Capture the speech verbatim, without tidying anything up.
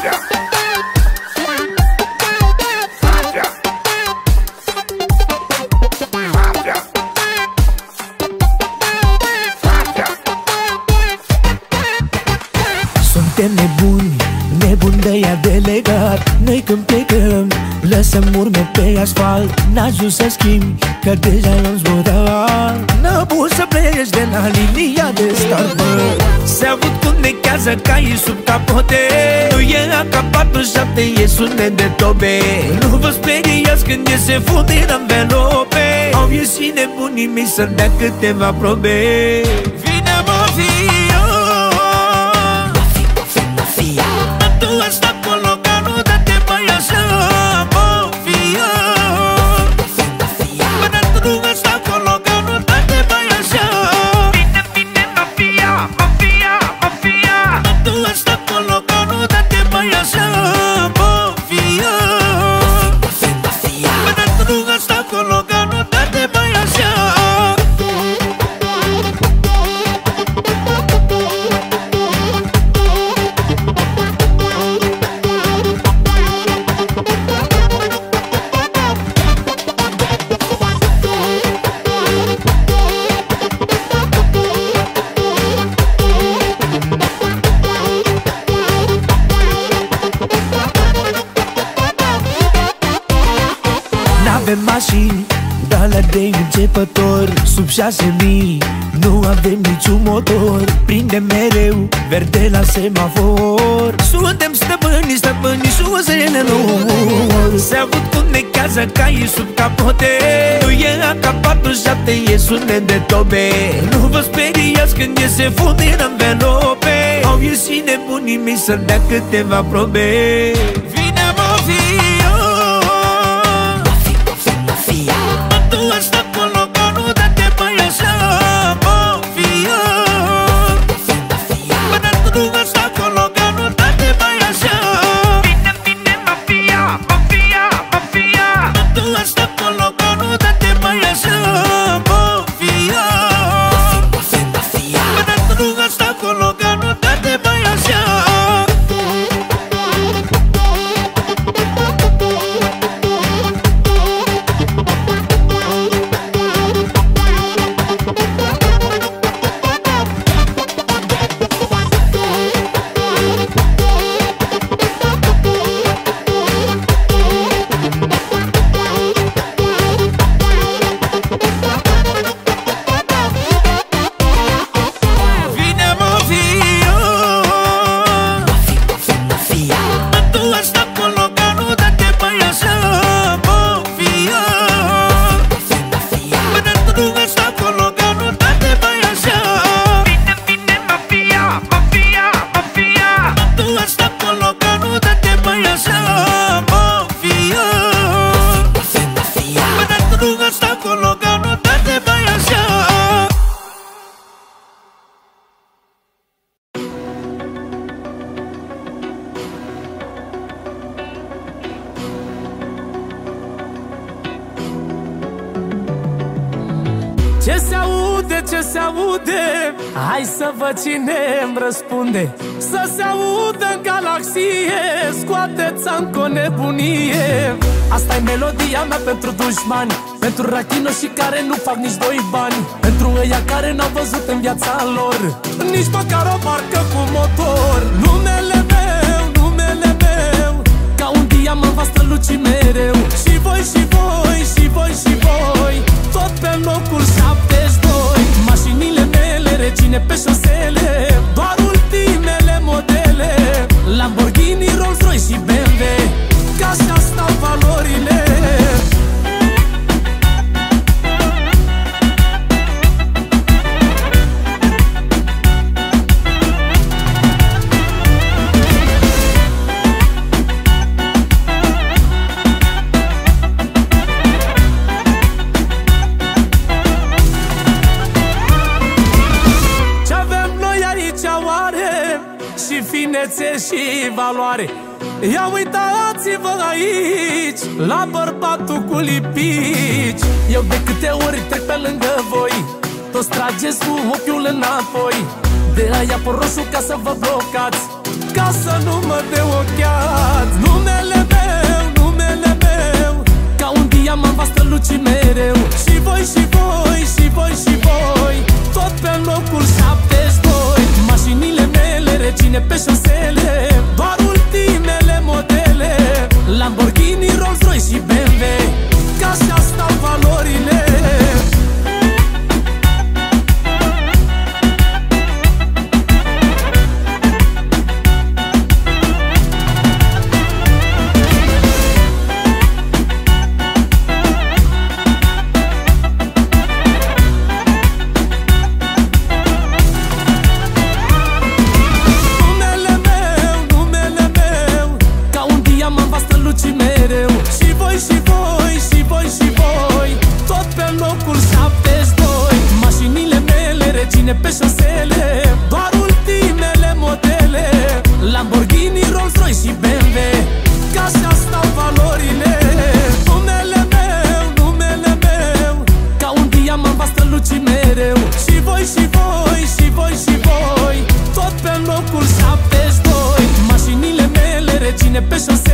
Suntem nebuni, nebuni de ea de legat. Noi când plecăm, lăsăm urme pe asfalt. N-ajung să schimbi, că deja l-am zburat. N-a să pleci de la linia de start, bă. S-a avut cum nechează caii sub capote. Nu e A K patruzeci și șapte, e sunet de tobe. Nu vă speriați când e se fut din învelope. Au ieșit nebunii mei să dea câteva probe. Vine mafia, tu asta acolo, că nu dă-te mai așa, mafia. Până tu asta acolo, că nu dă-te mai așa. Vine, vine mafia, mafia, mafia. Tu asta acolo, că nu dă-te mai așa, mafia. Până tu asta acolo, că nu dă-te mai așa. N-avem mașini, dar la de începător. Sub șase mii, nu avem niciun motor. Prindem mereu verde la semafor. Suntem stăpâni, stăpâni și uzelelor. S-a avut cum nechează caii sub capote. Nu e A K patruzeci și șapte, e sunet de tobe. Nu vă speriați când e se fut din învelope. Au ieșit nebunii mei să dea câteva probe. Vine mafia, tu asta acolo, că nu dă-te mai așa, mafia. Până tu asta acolo, că nu dă-te mai așa. Vine, vine mafia, mafia, mafia. Tu asta acolo, că nu dă-te mai așa, mafia. Până tu asta acolo, că nu dă-te mai așa. Ce se aude, ce se aude? Hai să văd cine îmi răspunde. Să se audă în galaxie, scoateți anco nebunie. Asta-i melodia mea pentru dușmani, pentru rachinoșii care nu fac nici doi bani, pentru ăia care n-au văzut în viața lor nici măcar o barcă cu motor. Numele meu, numele meu, ca un diamant va străluci mereu. Și voi, și voi, și voi, și voi, tot pe locul șaptezeci și doi. Mașinile mele, regine pe șosele, doar ultimele modele, Lamborghini, Rolls-Royce și B M W, ca așa stau valorile. Și valoare. Ia uitați-vă aici la bărbatul cu lipici. Eu de câte ori trec pe lângă voi, toți trageți cu ochiul înapoi. De aia pe roșu ca să vă blocați, ca să nu mă deocheați. Numele meu, numele meu, ca un diamant va străluci mereu. Și voi, și voi, și voi, și voi, tot pe locul șaptezeci și doi. Mașinile mele, regine pe șosele, doar ultimele modele, Lamborghini, Rolls-Royce și B M W, ca așa stau valorile. Mereu. Și voi, și voi, și voi, și voi, tot pe locul șaptezeci și doi. Mașinile mele, regine pe șosele, doar ultimele modele, Lamborghini, Rolls-Royce și B M W, ca așa stau valorile. Numele meu, numele meu, ca un diamant va străluci mereu. Și voi, și voi, și voi, și voi, tot pe locul șaptezeci și doi. Mașinile mele, regine pe șosele,